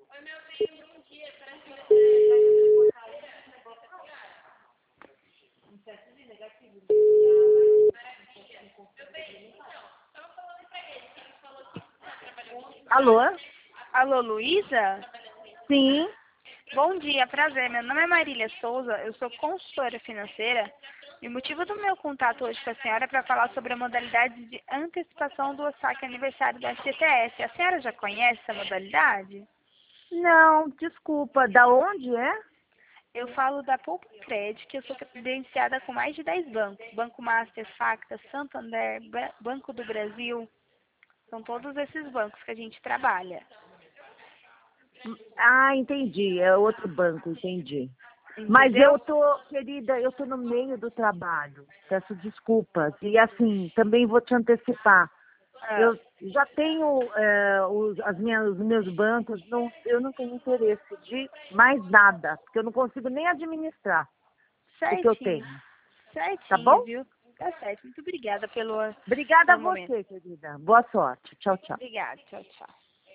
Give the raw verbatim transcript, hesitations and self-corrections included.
Alô? Alô, Luísa? Sim. Bom dia, prazer. Meu nome é Marília Souza, eu sou consultora financeira e o motivo do meu contato hoje com a senhora é para falar sobre a modalidade de antecipação do saque aniversário da F G T S. A senhora já conhece essa modalidade? Não, desculpa. Da onde é? Eu falo da Poupa Cred, que eu sou credenciada com mais de dez bancos. Banco Master, Facta, Santander, Ba- Banco do Brasil. São todos esses bancos que a gente trabalha. Ah, entendi. É outro banco, entendi. Mas Entendeu? eu tô, querida, eu tô no meio do trabalho. Peço desculpas. E assim, também vou te antecipar. Ah, Eu já tenho é, os, as minhas, os meus bancos, não, eu não tenho interesse de mais nada, porque eu não consigo nem administrar o que eu certinho. tenho. Tá Certinho, bom? viu? Tá certo. Muito obrigada pelo, Obrigada a pelo momento. você, querida. Boa sorte. Tchau, tchau. Obrigada. Tchau, tchau.